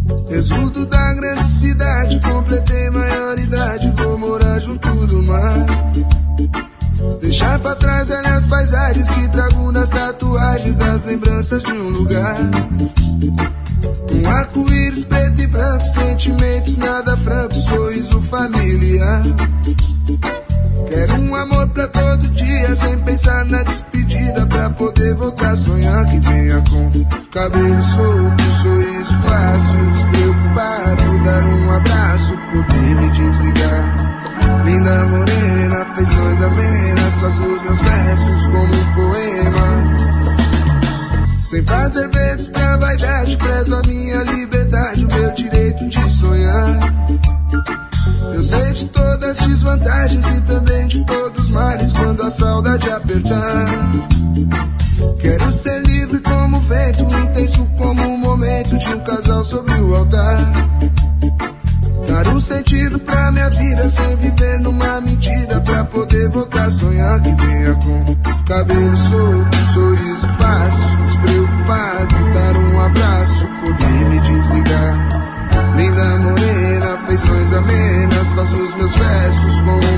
Exudo da grande cidade, completei maioridade, vou morar junto do mar. Deixar pra trás velhas paisagens que trago nas tatuagens das lembranças de um lugar. Um arco-íris preto e branco, sentimentos nada francos, sorriso familiar. Quero um amor pra todo dia, sem pensar na despedida, pra poder voltar a sonhar. Que venha com cabelo solto, sorriso fácil, despreocupado, dar um abraço, poder me desligar. Linda morena, feições amenas, faço os meus versos como um poema. Sem fazer vezes pra vaidade, prezo a minha liberdade, o meu direito de sonhar. Eu sei de todas as desvantagens e também de todos os males quando a saudade apertar. Quero ser livre como o vento, intenso como o momento de um casal sobre o altar. Dar um sentido pra minha vida sem viver numa mentira, pra poder voltar a sonhar. Que venha com cabelo solto, sorriso fácil, despreocupado, dar um abraço, poder me desligar. Linda morena, feições amenas, faço os meus versos com